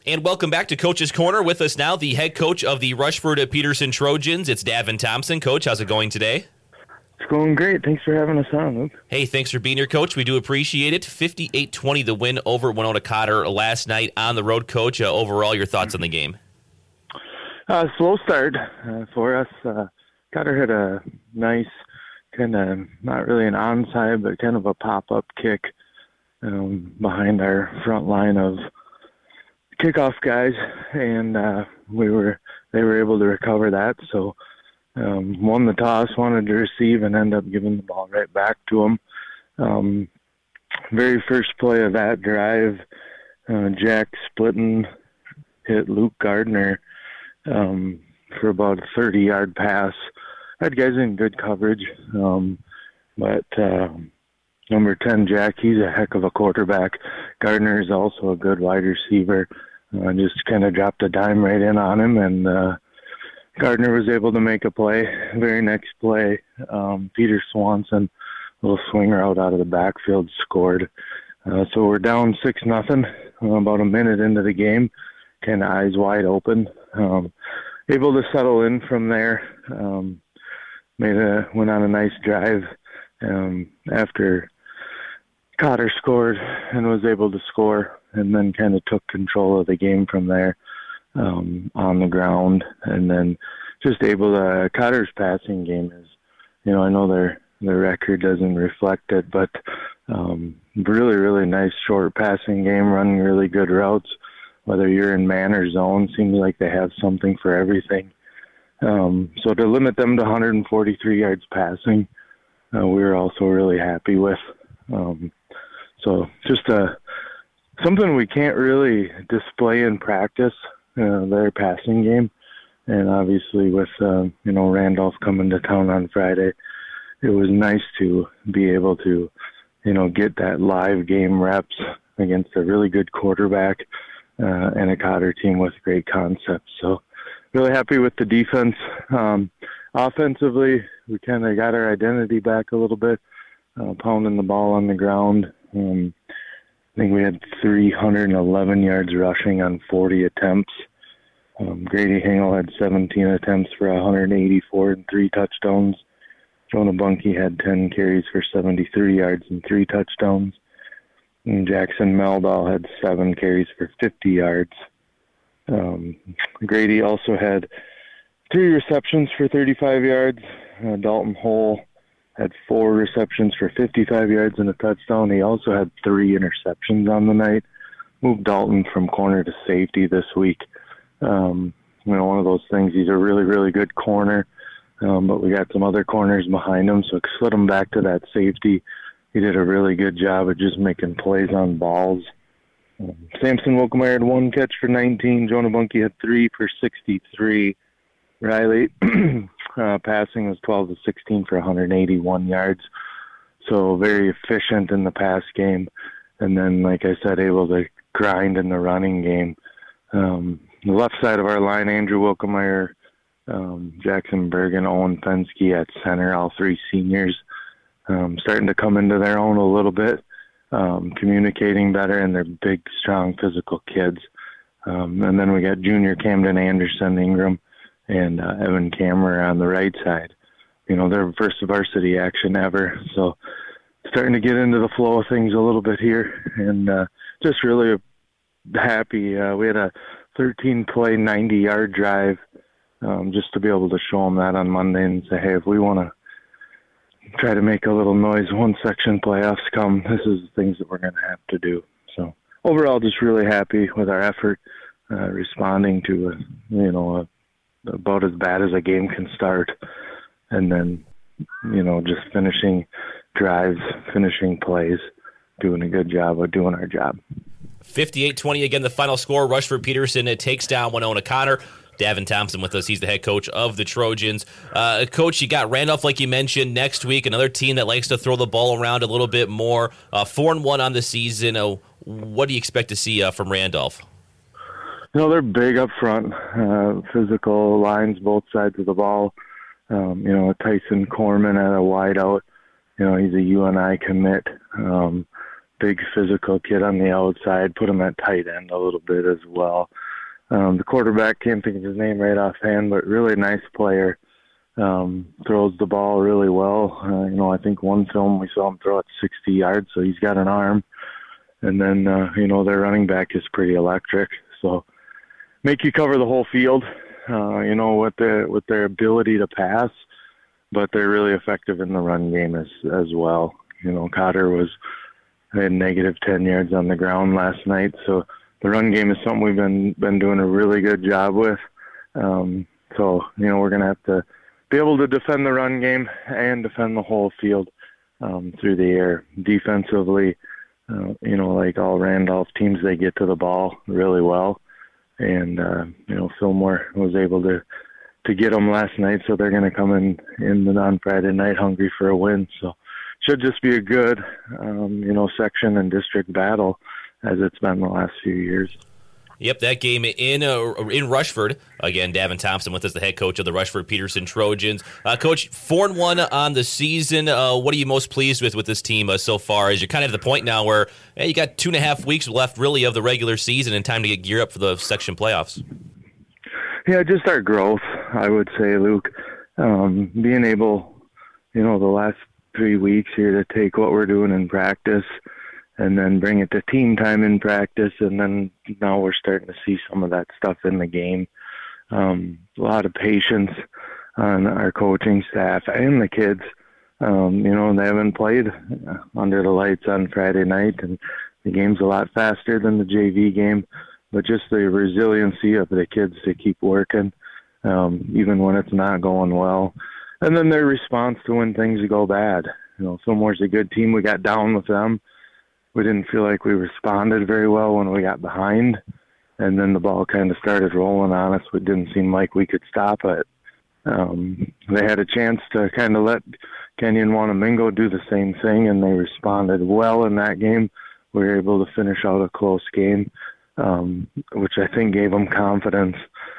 And welcome back to Coach's Corner. With us now, the head coach of the Rushford-Peterson Trojans. It's Davin Thompson. Coach, how's it going today? It's going great. Thanks for having us on, Luke. Hey, thanks for being here, Coach. We do appreciate it. 58-20, the win over Winona Cotter last night on the road. Coach, overall, your thoughts on the game? Slow start for us. Cotter had a nice kind of, not really an onside, but kind of a pop-up kick behind our front line of kickoff guys, and they were able to recover that. So won the toss, wanted to receive, and end up giving the ball right back to them. Very first play of that drive, Jack Splitton hit Luke Gardner for about a 30-yard pass. Had guys in good coverage, but number 10, Jack, he's a heck of a quarterback. Gardner is also a good wide receiver. Just kind of dropped a dime right in on him, and Gardner was able to make a play. Very next play, Peter Swanson, a little swing route out of the backfield, scored. So we're down 6-0, about a minute into the game, kind of eyes wide open. Able to settle in from there. Went on a nice drive after Cotter scored and was able to score, and then kind of took control of the game from there on the ground. And then just able to, Cotter's passing game is, I know their record doesn't reflect it, but really, really nice short passing game, running really good routes. Whether you're in man or zone, seems like they have something for everything. So to limit them to 143 yards passing, we were also really happy with. So just something we can't really display in practice, their passing game. And obviously with, Randolph coming to town on Friday, it was nice to be able to, get that live game reps against a really good quarterback and a Cotter team with great concepts. So really happy with the defense. Offensively, we kind of got our identity back a little bit, pounding the ball on the ground. I think we had 311 yards rushing on 40 attempts. Grady Hengel had 17 attempts for 184 and 3 touchdowns. Jonah Bunkie had 10 carries for 73 yards and 3 touchdowns. And Jackson Meldal had 7 carries for 50 yards. Grady also had 3 receptions for 35 yards. Dalton Hole had 4 receptions for 55 yards and a touchdown. He also had 3 interceptions on the night. Moved Dalton from corner to safety this week. One of those things, he's a really, really good corner, but we got some other corners behind him, so slid him back to that safety. He did a really good job of just making plays on balls. Samson Wilkemeyer had 1 catch for 19. Jonah Bunkie had 3 for 63. Riley passing was 12 to 16 for 181 yards. So very efficient in the pass game. And then, like I said, able to grind in the running game. The left side of our line, Andrew Wilkemeyer, Jackson Bergen, Owen Fensky at center, all 3 seniors. Starting to come into their own a little bit, communicating better, and they're big, strong, physical kids. And then we got junior Camden Anderson, Ingram, and Evan Kammerer on the right side. Their first varsity action ever, so starting to get into the flow of things a little bit here, and just really happy. We had a 13-play, 90-yard drive, just to be able to show them that on Monday and say, hey, if we want to try to make a little noise one section playoffs come, this is the things that we're going to have to do. So overall, just really happy with our effort, responding to about as bad as a game can start, and then just finishing drives, finishing plays, doing a good job of doing our job. 58-20 again, the final score. Rushford-Peterson takes down Winona Cotter. Davin Thompson with us. He's the head coach of the Trojans. Coach, you got Randolph, like you mentioned, next week, another team that likes to throw the ball around a little bit more. 4-1 on the season. What do you expect to see from Randolph? They're big up front, physical lines both sides of the ball. Tyson Corman at a wide out. He's a UNI commit. big physical kid on the outside, put him at tight end a little bit as well. The quarterback, can't think of his name right offhand, but really nice player. Throws the ball really well. I think one film we saw him throw it 60 yards, so he's got an arm. And then, their running back is pretty electric. So make you cover the whole field, with their ability to pass, but they're really effective in the run game as well. Cotter had negative 10 yards on the ground last night, so the run game is something we've been doing a really good job with. So we're going to have to be able to defend the run game and defend the whole field through the air. Defensively, like all Randolph teams, they get to the ball really well. And, Fillmore was able to get them last night, so they're going to come in on Friday night hungry for a win. So should just be a good, section and district battle as it's been the last few years. Yep, that game in Rushford. Again, Davin Thompson with us, the head coach of the Rushford-Peterson Trojans. Coach, 4-1 on the season. What are you most pleased with this team so far? As you're kind of at the point now where you got 2.5 weeks left, really, of the regular season and time to get geared up for the section playoffs. Yeah, just our growth, I would say, Luke. Being able, the last 3 weeks here to take what we're doing in practice and then bring it to team time in practice, and then now we're starting to see some of that stuff in the game. A lot of patience on our coaching staff and the kids. They haven't played under the lights on Friday night, and the game's a lot faster than the JV game, but just the resiliency of the kids to keep working, even when it's not going well. And then their response to when things go bad. Fillmore's a good team. We got down with them. We didn't feel like we responded very well when we got behind, and then the ball kind of started rolling on us. It didn't seem like we could stop it. They had a chance to kind of let Kenyon Wanamingo do the same thing, and they responded well in that game. We were able to finish out a close game, which I think gave them confidence.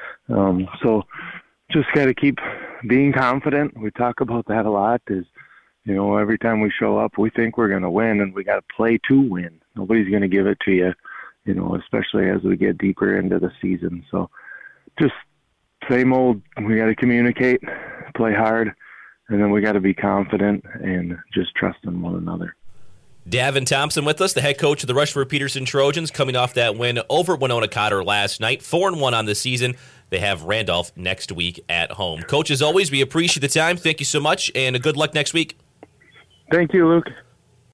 So just got to keep being confident. We talk about that a lot, is every time we show up, we think we're going to win, and we got to play to win. Nobody's going to give it to you, especially as we get deeper into the season. So just same old, we got to communicate, play hard, and then we got to be confident and just trust in one another. Davin Thompson with us, the head coach of the Rushford-Peterson Trojans, coming off that win over Winona Cotter last night, 4-1 on the season. They have Randolph next week at home. Coach, as always, we appreciate the time. Thank you so much, and good luck next week. Thank you, Luke.